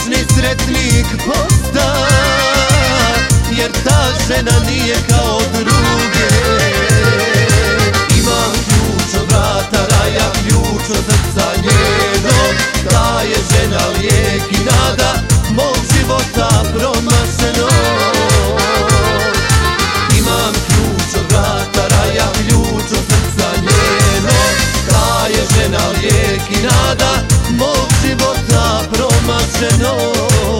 vječni sretnik posta, jer ta žena nije kao druge. Imam ključ od vrata raja, ključ od srca njenog, ta je žena lijek i nada mog života promašenog. Imam ključ od vrata raja, ključ od srca njenog, ta je žena lijek i nada mog života promašenog.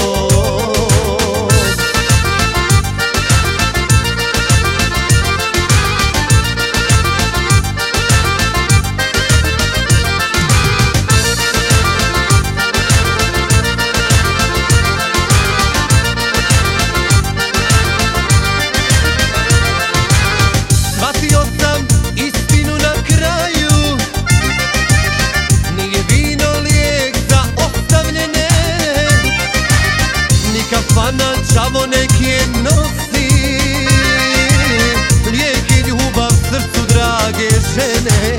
Čavo neke nosi, lijek i ljubav srcu drage žene.